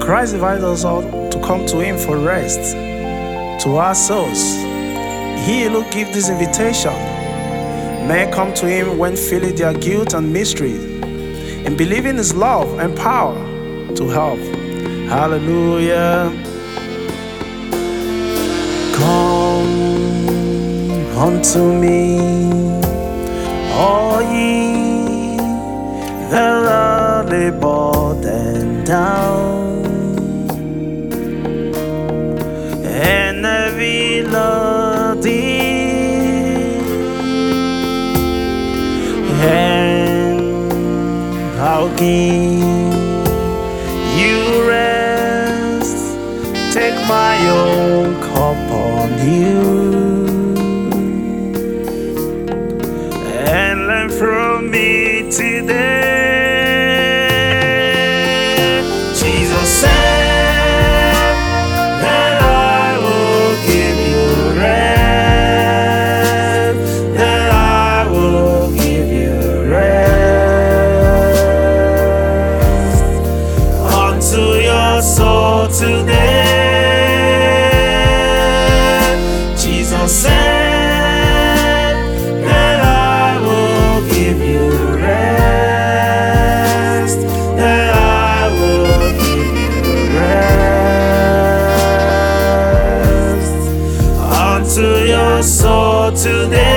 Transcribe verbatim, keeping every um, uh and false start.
Christ invites us all to come to Him for rest, to our souls. He will give this invitation. Men come to Him when feeling their guilt and mystery, and believing His love and power to help. Hallelujah. Come unto me, all ye that are labored and down, and heavy laden, and I'll give you rest. Take my yoke upon you, and learn from me today. Jesus said that I will give you rest, that I will give you rest unto your soul today. Jesus said that I will give you rest, that I will give you rest unto your soul today.